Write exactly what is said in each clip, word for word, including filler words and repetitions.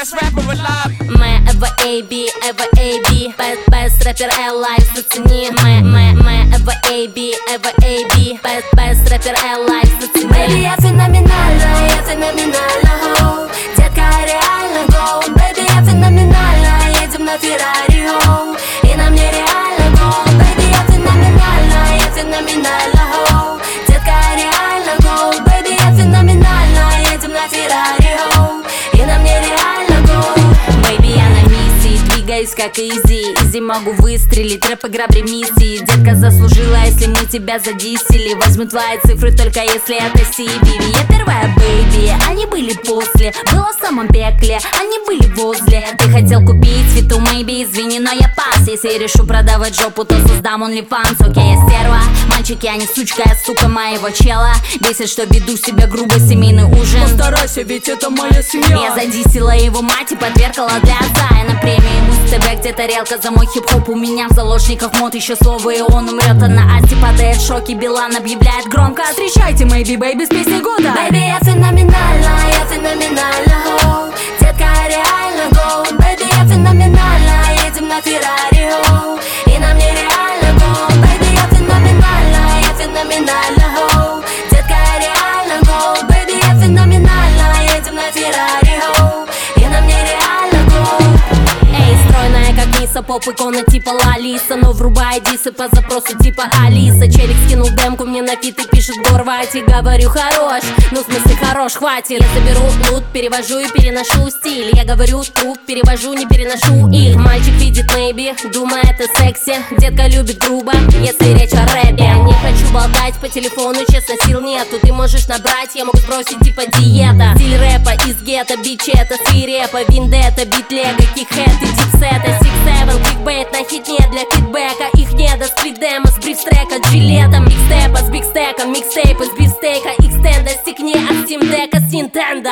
best rapper alive. Мы Эва эй би, Эва эй би, best, best рэпер alive, зацени. Мы, мы, мы Эва эй би, Эва эй би, best, best рэпер alive, зацени. Baby, я феноменальна, я феноменальна, хоу. Детка, реально гоу. Baby, я феноменальна, едем на Феррари, хоу. И на мне реально гоу. Baby, я феноменальна, я феноменальна, хоу. Детка, реально гоу. Baby, я феноменальна, едем на Феррари, хоу. И на мне реально гоу. Baby, я на миссии, двигаюсь как изи. Изи могу выстрелить, рэп игра при миссии. Детка заслужила, если мы тебя задисили. Возьму твои цифры, только если это си би ви. Я первая, бэйби, они были после. Было в самом пекле, они были возле. Ты хотел купить фиту, maybe, извини, но я пас. Если решу продавать жопу, то создам OnlyFans. Окей, я стерва, мальчик, я не сучка, я сука моего чела. Бесит, что веду себя грубо, семейный ужин. Постарайся, ведь это моя семья. Я задисила его мать и подвергала для отца. Я на премии Муз-ТВ, где тарелка за мой хип-хоп. У меня в заложниках мод, еще слово и он умрет. А на Асте падает в шоке, Билан объявляет громко: встречайте, Maybe Baby с песней года. Baby, я феноменальна, я феноменальна, хоу. Детка, реально гоу. Baby, я феноменальна, едем на Феррари, хоу. И на мне реально гоу. Baby, я феноменальна, я феноменальна, хоу. Детка, реально гоу. Baby, я феноменальна, едем на Феррари, хоу. И на мне реально гоу. Эй, стройная как Ниса, поп икона типа Лалиса. Но врубай дисы по запросу типа Алиса. Челик скинул демку мне на фит и пишет Горвати. Говорю хорош, ну в смысле хорош, хватит. Я заберу лут, перевожу и переношу стиль. Я говорю труп, перевожу, не переношу их. Мальчик видит maybe, думает это секси. Детка любит грубо, если речь о рэпе. Я не хочу болтать по телефону, честно сил нету. Ты можешь набрать, я могу сбросить типа диета. Стиль рэпа из гетто, бичи это свирепо. Виндетта, бит лего, кикхэт и дипсета. Six seven, кликбейт на хитне для фидбэка. Их не до сплит-демо с брифстрека, джилетом. Микстепа с бигстеком, микстейпы с бифстейка. Экстенда, стикни от стимдека с Nintendo.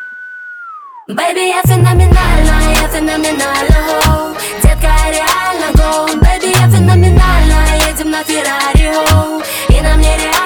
Baby, я феноменальна, я феноменальна, хоу. Детка, реально гоу. Baby, я феноменальна, едем на Феррари, хоу. И на мне реально